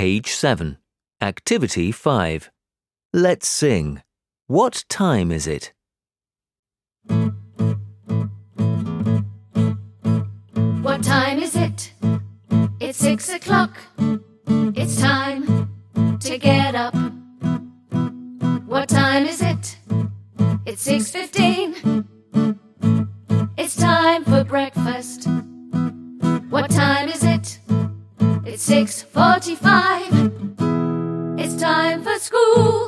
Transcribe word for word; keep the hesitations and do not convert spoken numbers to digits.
Page seven. Activity five. Let's sing. What time is it? What time is it? It's six o'clock. It's time to get up. What time is it? It's six fifteen. It's time for breakfast. What time is it? It's six forty-five. It's time for school.